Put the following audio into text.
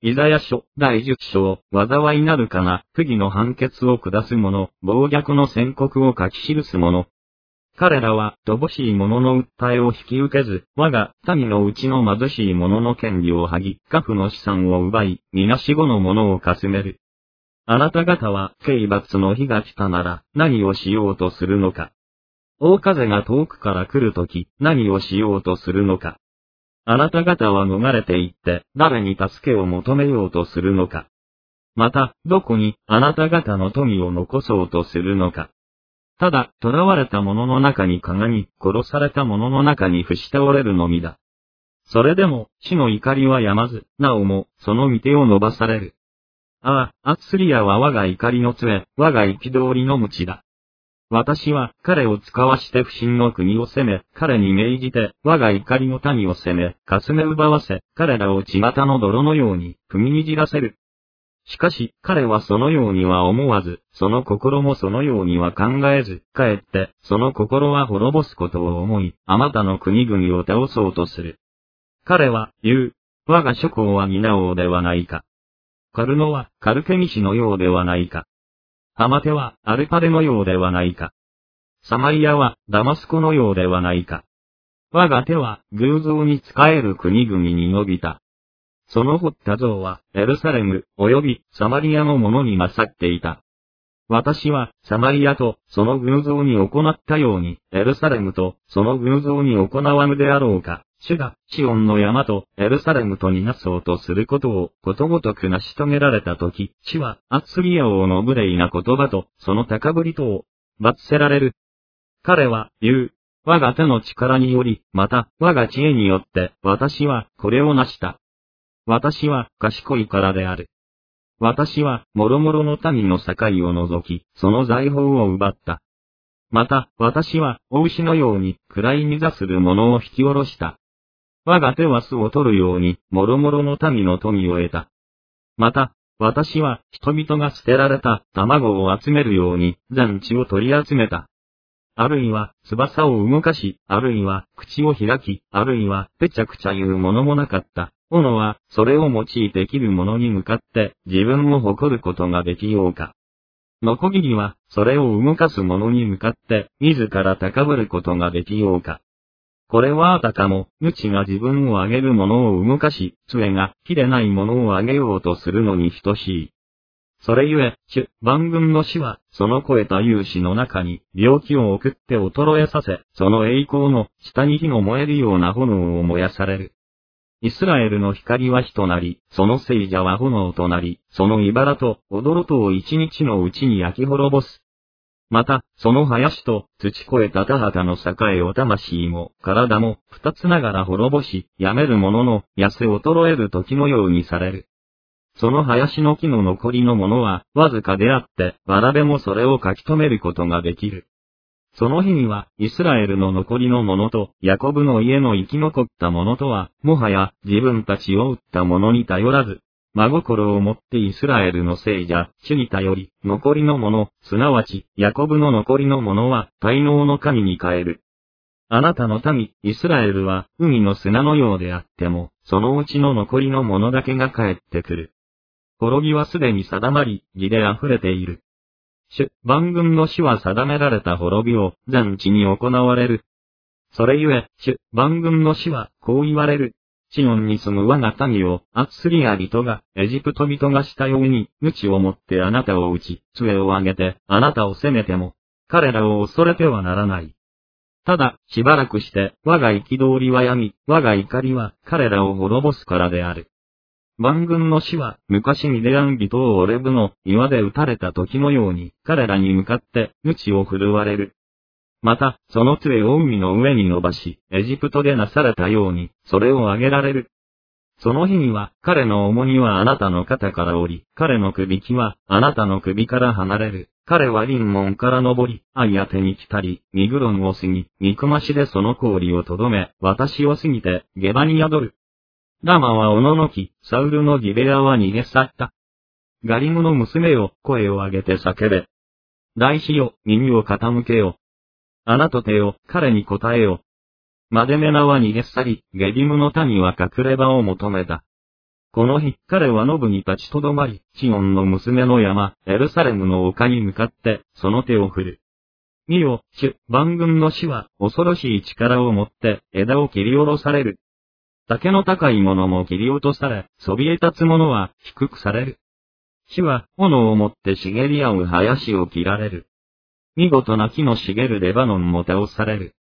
イザヤ書第10章、災いなるかな、不義の判決を下す者、暴虐の宣告を書き記す者。彼らは乏しい者の訴えを引き受けず、我が民のうちの貧しい者の権利を剥ぎ、家父の資産を奪い、みなしごの者をかすめる。あなた方は、刑罰の日が来たなら、何をしようとするのか。大風が遠くから来るとき、何をしようとするのか。あなた方は逃れて行って、誰に助けを求めようとするのか。また、どこに、あなた方の富を残そうとするのか。ただ、囚われた者の中にかがみ、殺された者の中に伏し倒れるのみだ。それでも、主の怒りは止まず、なおも、その御手を伸ばされる。ああ、アッスリアは我が怒りの杖、我が憤りの鞭だ。私は彼を使わして不信の国を攻め、彼に命じて我が怒りの民を攻め、かすめ奪わせ、彼らを巷の泥のように踏みにじらせる。しかし彼はそのようには思わず、その心もそのようには考えず、かえってその心は滅ぼすことを思い、あまたの国々を倒そうとする。彼は言う、我が諸侯は皆王ではないか。カルノはカルケミシのようではないか。ハマテはアルパデのようではないか。サマリアはダマスコのようではないか。我が手は偶像に仕える国々に伸びた。その彫った像はエルサレム及びサマリアのものに勝っていた。私はサマリアとその偶像に行ったようにエルサレムとその偶像に行わぬであろうか。主がシオンの山とエルサレムとになそうとすることをことごとく成し遂げられたとき、主はアッスリア王の無礼な言葉とその高ぶりとを罰せられる。彼は言う。我が手の力により、また我が知恵によって私はこれを成した。私は賢いからである。私は諸々の民の境を除き、その財宝を奪った。また私は大牛のように暗いに座する者を引き下ろした。我が手は巣を取るように、諸々の民の富を得た。また、私は人々が捨てられた卵を集めるように、全地を取り集めた。あるいは、翼を動かし、あるいは、口を開き、あるいは、ぺちゃくちゃ言うものもなかった。斧は、それを用いて切る者に向かって、自分を誇ることができようか。ノコギリは、それを動かす者に向かって、自ら高ぶることができようか。これはあたかも、鞭が自分を上げる者を動かし、杖が切れない者を上げようとするのに等しい。それゆえ、主、万軍の主は、その肥えた勇士の中に、病気を送って衰えさせ、その栄光の下に火の燃えるような炎を燃やされる。イスラエルの光は火となり、その聖者は炎となり、その茨と踊とを一日のうちに焼き滅ぼす。また、その林と土越えた田畑の栄を魂も体も二つながら滅ぼし、やめる者の痩せ衰える時のようにされる。その林の木の残りのものはわずかであって、わらべもそれを書き留めることができる。その日には、イスラエルの残りの者と、ヤコブの家の生き残った者とは、もはや自分たちを撃った者に頼らず、真心をもってイスラエルの聖者、主に頼り、残りの者、すなわち、ヤコブの残りの者は、大能の神に変える。あなたの民、イスラエルは、海の砂のようであっても、そのうちの残りの者だけが帰ってくる。滅びはすでに定まり、義で溢れている。主、万軍の主は定められた滅びを、全地に行われる。それゆえ、主、万軍の主は、こう言われる。シオンに住む我が民を、アッスリア人が、エジプト人がしたように、鞭を持ってあなたを打ち、杖を上げて、あなたを責めても、彼らを恐れてはならない。ただ、しばらくして、我が憤りは止み、我が怒りは、彼らを滅ぼすからである。万軍の主は、昔ミディアン人をオレブの岩で撃たれた時のように、彼らに向かって、鞭を振るわれる。また、その杖を海の上に伸ばし、エジプトでなされたように、それを上げられる。その日には、彼の重荷はあなたの肩から降り、彼の首輝は、あなたの首から離れる。彼はリンモンから登り、アイアテに来たり、ミグロンを過ぎ、ミクマシでその氷をとどめ、私を過ぎて、ゲバに宿る。ラマはおののき、サウルのギベアは逃げ去った。ガリムの娘よ、声を上げて叫べ。大使よ、耳を傾けよ。アナトテよ、彼に答えよ。マデメナは逃げ去り、ゲリムの民は隠れ場を求めた。 この日彼はノブに立ちとどまり、シオンの娘の山、エルサレムの丘に向かって、その手を振る。見よ、主、万軍の死は、恐ろしい力をもって、枝を切り下ろされる。竹の高いものも切り落とされ、そびえ立つものは、低くされる。死は、炎をもって茂り合う林を切られる。見事な木の茂るレバノンも倒される。